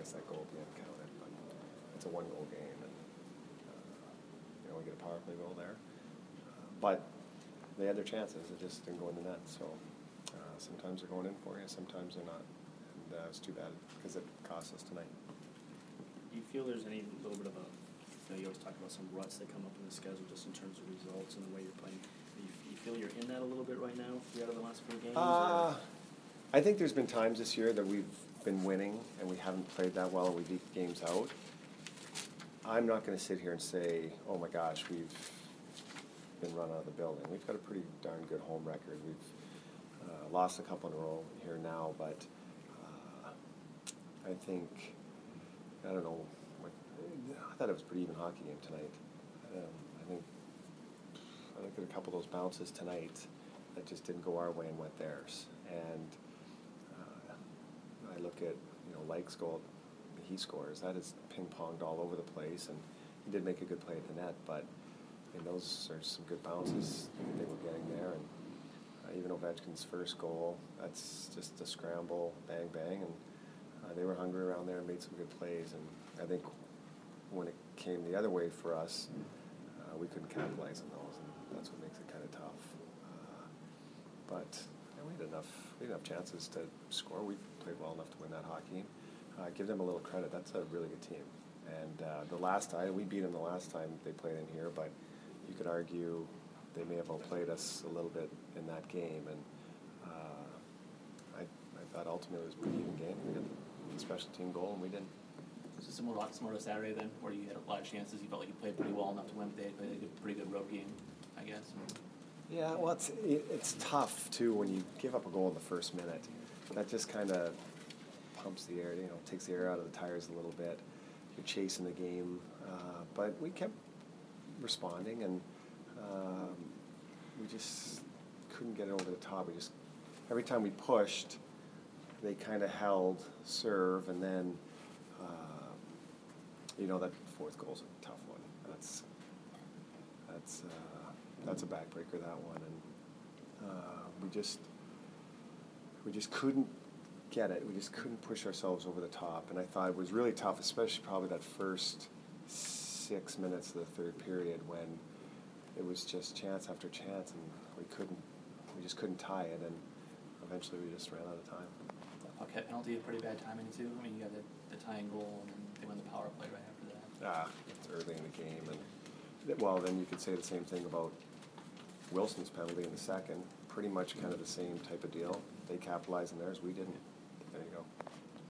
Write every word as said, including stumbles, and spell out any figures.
guess that goal at the end counted, but it's a one-goal game, and uh, you know we get a power play goal there. Uh, but they had their chances; it just didn't go in the net. So uh, sometimes they're going in for you, sometimes they're not, and uh, it's too bad because it cost us tonight. Do you feel there's any little bit of a, you know, you always talk about some ruts that come up in the schedule just in terms of results and the way you're playing. Do you, you feel you're in that a little bit right now, three out of the last four games? Uh, I think there's been times this year that we've been winning and we haven't played that well and we beat games out. I'm not going to sit here and say, oh my gosh, we've been run out of the building. We've got a pretty darn good home record. We've uh, lost a couple in a row here now, but uh, I think, I don't know, what, I thought it was a pretty even hockey game tonight. Um, I think I looked at a couple of those bounces tonight that just didn't go our way and went theirs. And I look at, you know, Lake's goal, he scores. That is ping-ponged all over the place, and he did make a good play at the net, but I mean, those are some good bounces they were getting there. And uh, even Ovechkin's first goal, that's just a scramble, bang, bang, and uh, they were hungry around there and made some good plays. And I think when it came the other way for us, uh, we couldn't capitalize on those, and that's what makes it kind of tough. Uh, but yeah, we had enough, we had enough chances to score. We played well enough to win that hockey game. Uh, give them a little credit. That's a really good team. And uh, the last time, we beat them the last time they played in here, but you could argue they may have outplayed us a little bit in that game. And uh, I, I thought ultimately it was a pretty even game. We got the special team goal, and we didn't. Was it similar, similar to Saturday then, where you had a lot of chances? You felt like you played pretty well enough to win, but they played a good, pretty good road game, I guess. Yeah, well, it's it, it's tough too when you give up a goal in the first minute. That just kind of pumps the air, you know, takes the air out of the tires a little bit. You're chasing the game, uh, but we kept responding, and um, we just couldn't get it over the top. We just every time we pushed, they kind of held serve, and then uh, you know that fourth goal's a tough one. That's that's uh, that's a backbreaker, that one, and uh, we just we just couldn't get it. We just couldn't push ourselves over the top, and I thought it was really tough, especially probably that first six minutes of the third period when it was just chance after chance, and we couldn't, we just couldn't tie it, and eventually we just ran out of time. The puck penalty had pretty bad timing too. I mean, you got the, the tying goal, and then they won the power play right after that. Ah, it's early in the game, and well, then you could say the same thing about Wilson's penalty in the second. Pretty much kind of the same type of deal. They capitalized on theirs, we didn't. There you go.